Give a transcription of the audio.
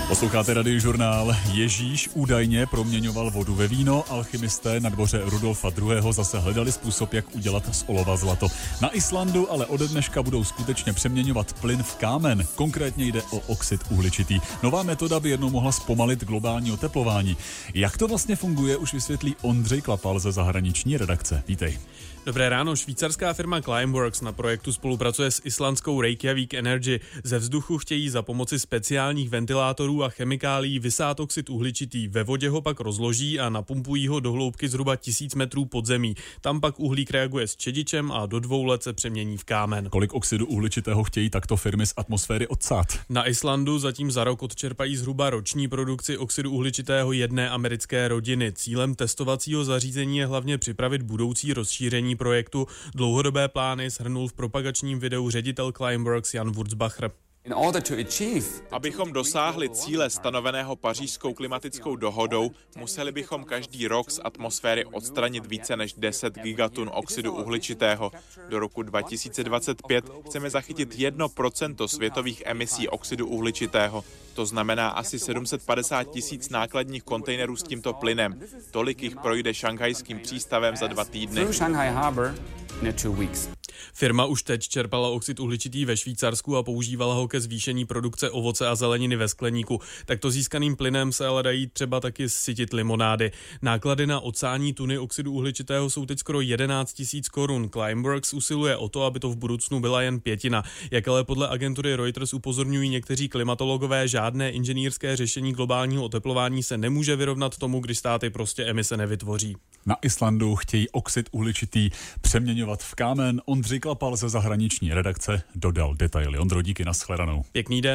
Posloucháte Radiožurnál. Ježíš údajně proměňoval vodu ve víno, alchymisté na dvoře Rudolfa II. Zase hledali způsob, jak udělat z olova zlato. Na Islandu ale ode dneška budou skutečně přeměňovat plyn v kámen. Konkrétně jde o oxid uhličitý. Nová metoda by jednou mohla zpomalit globální oteplování. Jak to vlastně funguje, už vysvětlí Ondřej Klapal ze zahraniční redakce. Vítej. Dobré ráno, švýcarská firma Climeworks na projektu spolupracuje s islandskou Reykjavik Energy. Ze vzduchu chtějí za pomoci speciálních ventilátorů a chemikálií vysát oxid uhličitý, ve vodě ho pak rozloží a napumpují ho do hloubky zhruba 1000 metrů pod zemí. Tam pak uhlík reaguje s čedičem a do 2 let se přemění v kámen. Kolik oxidu uhličitého chtějí takto firmy z atmosféry odsát? Na Islandu zatím za rok odčerpají zhruba roční produkci oxidu uhličitého jedné americké rodiny. Cílem testovacího zařízení je hlavně připravit budoucí rozšíření projektu. Dlouhodobé plány shrnul v propagačním videu ředitel Climeworks Jan Wurzbacher. Abychom dosáhli cíle stanoveného Pařížskou klimatickou dohodou, museli bychom každý rok z atmosféry odstranit více než 10 gigatun oxidu uhličitého. Do roku 2025 chceme zachytit 1% světových emisí oxidu uhličitého. To znamená asi 750 000 nákladních kontejnerů s tímto plynem. Tolik jich projde šanghajským přístavem za 2 týdny. Firma už teď čerpala oxid uhličitý ve Švýcarsku a používala ho ke zvýšení produkce ovoce a zeleniny ve skleníku. Takto získaným plynem se ale dají třeba taky sytit limonády. Náklady na odsání tuny oxidu uhličitého jsou teď skoro 11 000 korun. Climeworks usiluje o to, aby to v budoucnu byla jen 1/5. Jak ale podle agentury Reuters upozorňují někteří klimatologové, žádné inženýrské řešení globálního oteplování se nemůže vyrovnat tomu, když státy prostě emise nevytvoří. Na Islandu chtějí oxid uhličitý přeměňovat v kámen. Ondřej Klapal ze zahraniční redakce dodal detaily. Ondro, díky, nashledanou. Pěkný den.